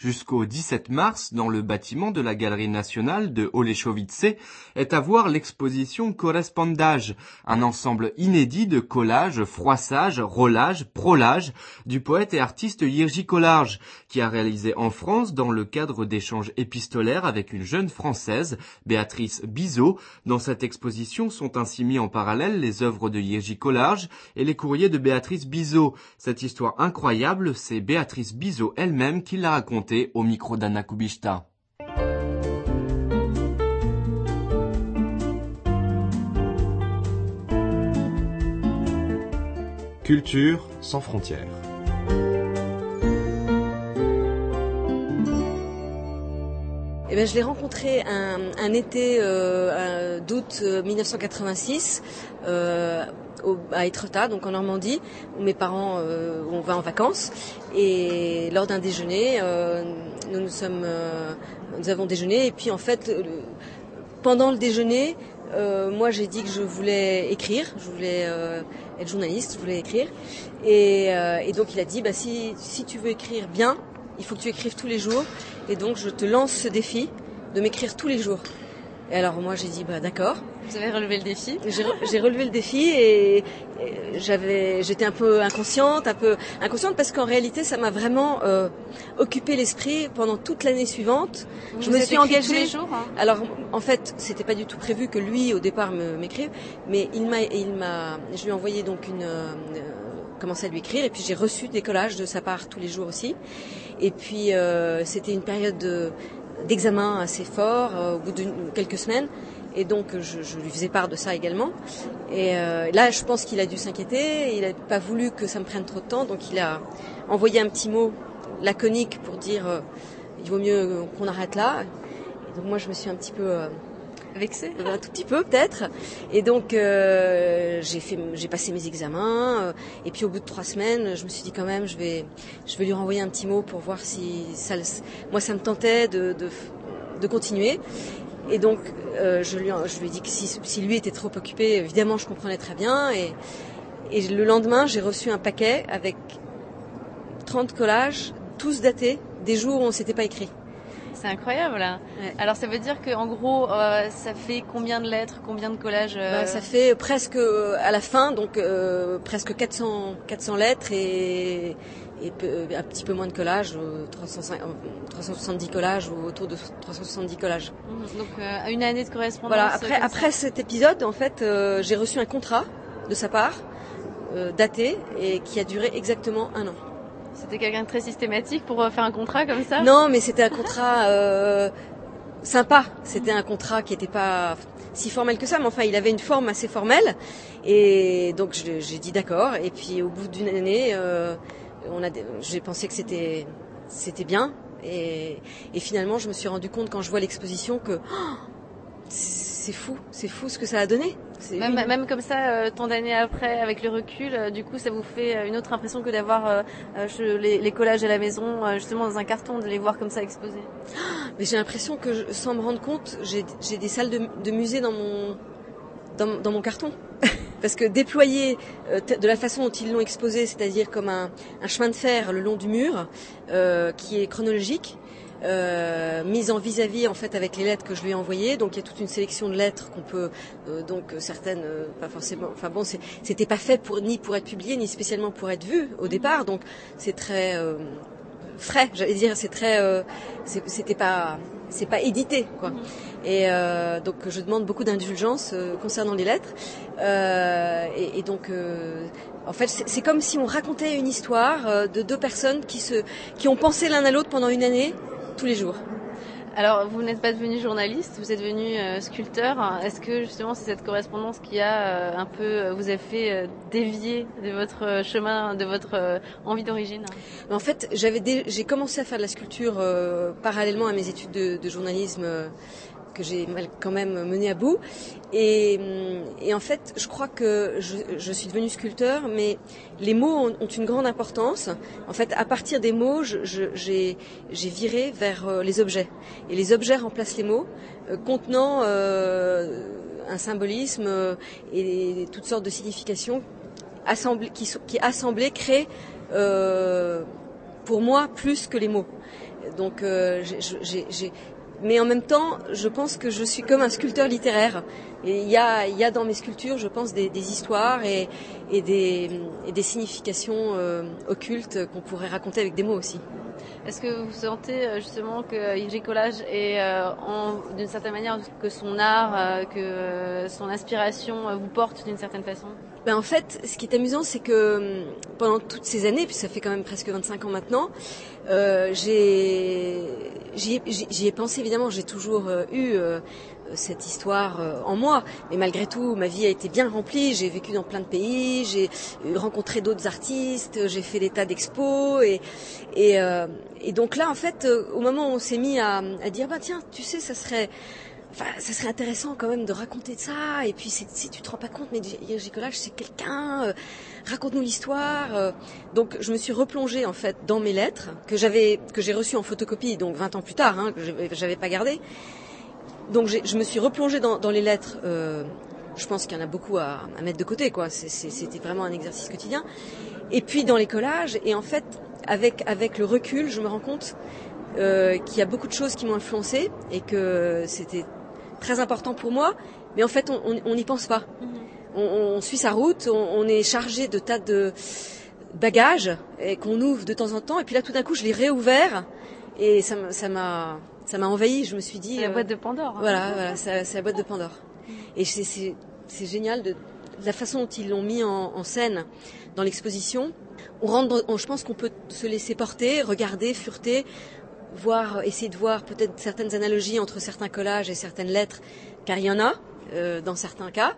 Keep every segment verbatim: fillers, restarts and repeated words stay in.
Jusqu'au dix-sept mars, dans le bâtiment de la Galerie nationale de Holešovice, est à voir l'exposition Correspondage, un ensemble inédit de collages, froissages, rollages, prolages du poète et artiste Jiří Kolář, qui a réalisé en France dans le cadre d'échanges épistolaires avec une jeune Française, Béatrice Bizot. Dans cette exposition sont ainsi mis en parallèle les œuvres de Jiří Kolář et les courriers de Béatrice Bizot. Cette histoire incroyable, c'est Béatrice Bizot elle-même qui l'a racontée au micro d'Anna Kubishta. Culture sans frontières. Eh ben, je l'ai rencontré un, un été euh, d'août euh, mille neuf cent quatre-vingt-six euh, au, à Étretat, donc en Normandie, où mes parents euh, on va en vacances. Et lors d'un déjeuner, euh, nous nous sommes, euh, nous avons déjeuné. Et puis en fait, le, pendant le déjeuner, euh, moi j'ai dit que je voulais écrire, je voulais euh, être journaliste, je voulais écrire. Et, euh, et donc il a dit, bah si si tu veux écrire bien, il faut que tu écrives tous les jours. Et donc je te lance ce défi de m'écrire tous les jours. Et alors moi j'ai dit bah d'accord. Vous avez relevé le défi ? J'ai, j'ai relevé le défi et, et j'avais, j'étais un peu inconsciente, un peu inconsciente parce qu'en réalité ça m'a vraiment euh, occupé l'esprit pendant toute l'année suivante. Vous je vous me êtes suis écrit engagée. tous les jours, hein ? Alors en fait c'était pas du tout prévu que lui au départ me, m'écrive, mais il m'a, il m'a, je lui ai envoyé donc une, une commencé à lui écrire et puis j'ai reçu des collages de sa part tous les jours aussi. Et puis euh, c'était une période de, d'examen assez fort euh, au bout de quelques semaines. Et donc je, je lui faisais part de ça également. Et euh, là, je pense qu'il a dû s'inquiéter. Il n'a pas voulu que ça me prenne trop de temps, donc il a envoyé un petit mot laconique pour dire euh, il vaut mieux qu'on arrête là. Et donc moi, je me suis un petit peu euh, vexée, un tout petit peu peut-être. Et donc euh, j'ai fait, j'ai passé mes examens. Euh, et puis au bout de trois semaines, je me suis dit quand même, je vais, je vais lui renvoyer un petit mot pour voir si ça, moi, ça me tentait de, de, de continuer. Et donc, euh, je, lui, je lui ai dit que si, si lui était trop occupé, évidemment, je comprenais très bien. Et, et le lendemain, j'ai reçu un paquet avec trente collages, tous datés, des jours où on ne s'était pas écrit. C'est incroyable, là. Ouais. Alors, ça veut dire qu'en gros, euh, ça fait combien de lettres, combien de collages euh... bah, Ça fait presque, euh, à la fin, donc euh, presque quatre cents, quatre cents lettres et... et un petit peu moins de collages, trois cent soixante-dix collages ou autour de trois cent soixante-dix collages. Donc euh, une année de correspondance. Voilà, après, après cet épisode, en fait, euh, j'ai reçu un contrat de sa part, euh, daté, et qui a duré exactement un an. C'était quelqu'un de très systématique pour faire un contrat comme ça ? Non, mais c'était un contrat euh, sympa. C'était un contrat qui n'était pas si formel que ça, mais enfin, il avait une forme assez formelle. Et donc, je, j'ai dit d'accord. Et puis, au bout d'une année... Euh, On a, j'ai pensé que c'était, c'était bien et, et finalement je me suis rendu compte quand je vois l'exposition que oh, c'est fou, c'est fou ce que ça a donné. C'est même, même comme ça, euh, tant d'années après, avec le recul, euh, du coup ça vous fait une autre impression que d'avoir euh, euh, les, les collages à la maison, euh, justement dans un carton, de les voir comme ça exposés. Mais j'ai l'impression que je, sans me rendre compte, j'ai, j'ai des salles de, de musée dans mon, dans, dans mon carton. Parce que déployer euh, de la façon dont ils l'ont exposé, c'est-à-dire comme un, un chemin de fer le long du mur, euh, qui est chronologique, euh, mise en vis-à-vis en fait avec les lettres que je lui ai envoyées. Donc il y a toute une sélection de lettres qu'on peut, euh, donc certaines, euh, pas forcément. Enfin bon, c'est, c'était pas fait pour ni pour être publié ni spécialement pour être vu au départ. Donc c'est très euh, frais, j'allais dire. C'est très, euh, c'est, c'était pas, c'est pas édité quoi. Et euh, donc je demande beaucoup d'indulgence euh, concernant les lettres. Euh, et, et donc, euh, en fait, c'est, c'est comme si on racontait une histoire euh, de deux personnes qui se, qui ont pensé l'un à l'autre pendant une année, tous les jours. Alors, vous n'êtes pas devenu journaliste, vous êtes devenu euh, sculpteur. Est-ce que justement c'est cette correspondance qui a euh, un peu, euh, vous a fait euh, dévier de votre euh, chemin, de votre euh, envie d'origine ? En fait, j'avais dé- j'ai commencé à faire de la sculpture euh, parallèlement à mes études de, de journalisme. Euh, que j'ai quand même mené à bout. Et, et en fait, je crois que je, je suis devenue sculpteur, mais les mots ont, ont une grande importance. En fait, à partir des mots, je, je, j'ai, j'ai viré vers les objets. Et les objets remplacent les mots, euh, contenant euh, un symbolisme euh, et toutes sortes de significations assemblées, qui, qui assemblées créent, euh, pour moi, plus que les mots. Donc, euh, j'ai, j'ai, j'ai... mais en même temps, je pense que je suis comme un sculpteur littéraire. Et il y a, il y a dans mes sculptures, je pense, des, des histoires et, et, des, et des significations euh, occultes qu'on pourrait raconter avec des mots aussi. Est-ce que vous sentez justement que Iri Collage est, euh, en, d'une certaine manière, que son art, euh, que euh, son inspiration euh, vous porte d'une certaine façon ? Ben en fait, ce qui est amusant, c'est que pendant toutes ces années, puis ça fait quand même presque vingt-cinq ans maintenant, euh, j'ai, j'y, ai, j'y ai pensé évidemment, j'ai toujours euh, eu euh, cette histoire euh, en moi, mais malgré tout, ma vie a été bien remplie, j'ai vécu dans plein de pays, j'ai rencontré d'autres artistes, j'ai fait des tas d'expos, et, et, euh, et donc là, en fait, euh, au moment où on s'est mis à, à dire, bah tiens, tu sais, ça serait... Enfin, ça serait intéressant quand même de raconter de ça. Et puis, c'est, si tu te rends pas compte, mais Iri Collage, c'est quelqu'un. Euh, raconte-nous l'histoire. Euh. Donc, je me suis replongée en fait dans mes lettres que j'avais, que j'ai reçues en photocopie, donc vingt ans plus tard, hein, que j'avais, j'avais pas gardé. Donc, j'ai, je me suis replongée dans, dans les lettres. Euh, je pense qu'il y en a beaucoup à, à mettre de côté, quoi. C'est, c'est, c'était vraiment un exercice quotidien. Et puis dans les collages. Et en fait, avec avec le recul, je me rends compte euh, qu'il y a beaucoup de choses qui m'ont influencée et que c'était très important pour moi, mais en fait on n'y pense pas. Mmh. On, on suit sa route, on, on est chargé de tas de bagages et qu'on ouvre de temps en temps, et puis là tout d'un coup je l'ai réouvert et ça, ça m'a ça m'a envahi. Je me suis dit c'est la boîte de Pandore. Hein. Voilà, voilà, c'est, c'est la boîte de Pandore. Mmh. Et c'est, c'est, c'est génial de, de la façon dont ils l'ont mis en, en scène dans l'exposition. On rentre, on, je pense qu'on peut se laisser porter, regarder, fureter. Voir, essayer de voir peut-être certaines analogies entre certains collages et certaines lettres, car il y en a euh, dans certains cas.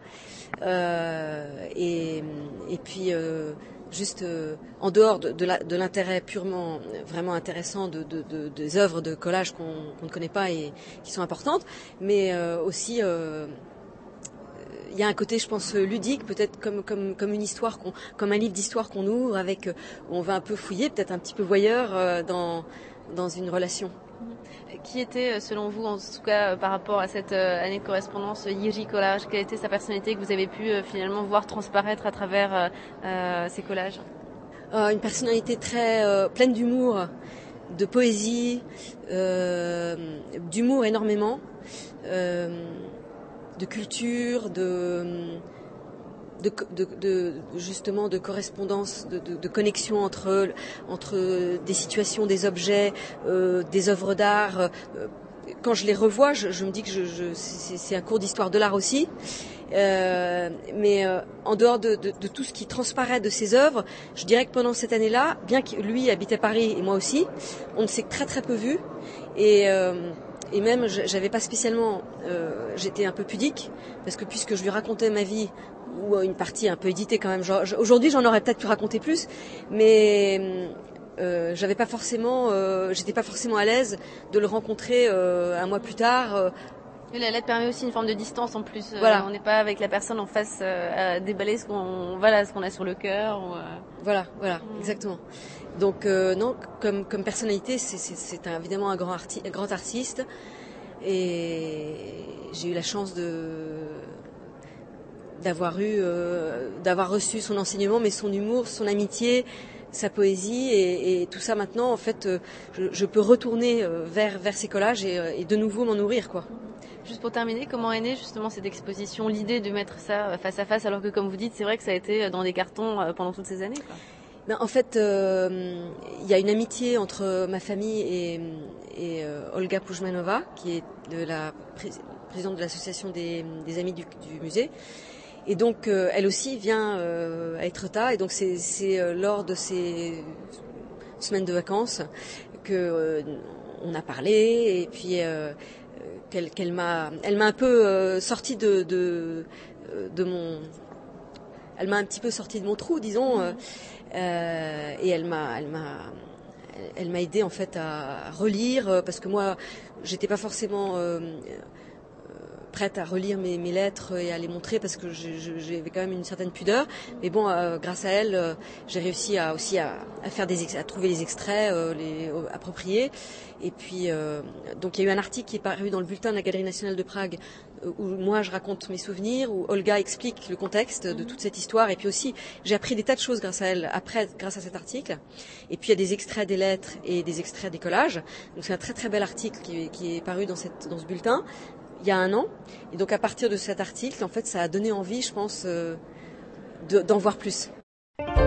Euh, et, et puis euh, juste euh, en dehors de, de, la, de l'intérêt purement vraiment intéressant de, de, de, des œuvres de collage qu'on, qu'on ne connaît pas et qui sont importantes, mais euh, aussi euh, il y a un côté, je pense, ludique, peut-être comme comme comme une histoire, qu'on, comme un livre d'histoire qu'on ouvre avec, où on va un peu fouiller, peut-être un petit peu voyeur euh, dans dans une relation. Qui était, selon vous, en tout cas par rapport à cette année de correspondance, Iri Collage, quelle était sa personnalité que vous avez pu finalement voir transparaître à travers euh, ces collages ? euh, Une personnalité très euh, pleine d'humour, de poésie, euh, d'humour énormément, euh, de culture, de... De, de, de justement de correspondance, de, de, de connexion entre entre des situations, des objets, euh, des œuvres d'art. Euh, quand je les revois, je, je me dis que je, je, c'est, c'est un cours d'histoire de l'art aussi. Euh, mais euh, en dehors de, de, de tout ce qui transparaît de ses œuvres, je dirais que pendant cette année-là, bien que lui habite à Paris et moi aussi, on ne s'est très très peu vus. Et euh, Et même, j'avais pas spécialement, euh, j'étais un peu pudique, parce que puisque je lui racontais ma vie, ou une partie un peu éditée quand même, genre, aujourd'hui j'en aurais peut-être pu raconter plus, mais euh, j'avais pas forcément, euh, j'étais pas forcément à l'aise de le rencontrer euh, un mois plus tard. Euh, Et la lettre permet aussi une forme de distance en plus. Voilà. Euh, on n'est pas avec la personne en face euh, à déballer ce qu'on, voilà, ce qu'on a sur le cœur. Ou, euh... Voilà, voilà, mmh. Exactement. Donc euh, non, comme comme personnalité, c'est c'est, c'est un, évidemment un grand arti- un grand artiste, et j'ai eu la chance de d'avoir eu euh, d'avoir reçu son enseignement, mais son humour, son amitié, sa poésie, et, et tout ça maintenant, en fait, euh, je, je peux retourner euh, vers vers ces collages et, et de nouveau m'en nourrir, quoi. Juste pour terminer, comment est née justement cette exposition, l'idée de mettre ça face à face, alors que comme vous dites, c'est vrai que ça a été dans des cartons pendant toutes ces années, quoi. Ben, en fait, il euh, y a une amitié entre ma famille et, et euh, Olga Poujmanova, qui est de la pré- présidente de l'association des, des amis du, du musée. Et donc, euh, elle aussi vient euh, à Etretat. Et donc, c'est, c'est euh, lors de ces semaines de vacances que euh, on a parlé. Et puis, euh, qu'elle, qu'elle m'a, elle m'a un peu euh, sorti de, de, de mon, elle m'a un petit peu sorti de mon trou, disons. Euh, Euh, et elle m'a, elle m'a, elle m'a aidé en fait à relire, parce que moi, j'étais pas forcément euh, prête à relire mes, mes lettres et à les montrer parce que je, je, j'avais quand même une certaine pudeur. Mais bon, euh, grâce à elle, euh, j'ai réussi à, aussi à, à faire des ex- à trouver les extraits euh, les, euh, appropriés. Et puis, euh, donc il y a eu un article qui est paru dans le bulletin de la Galerie nationale de Prague euh, où moi je raconte mes souvenirs, où Olga explique le contexte de toute cette histoire. Et puis aussi, j'ai appris des tas de choses grâce à elle après, grâce à cet article. Et puis il y a des extraits des lettres et des extraits des collages. Donc c'est un très très bel article qui, qui est paru dans, cette, dans ce bulletin il y a un an. Et donc à partir de cet article, en fait, ça a donné envie, je pense, euh, de, d'en voir plus.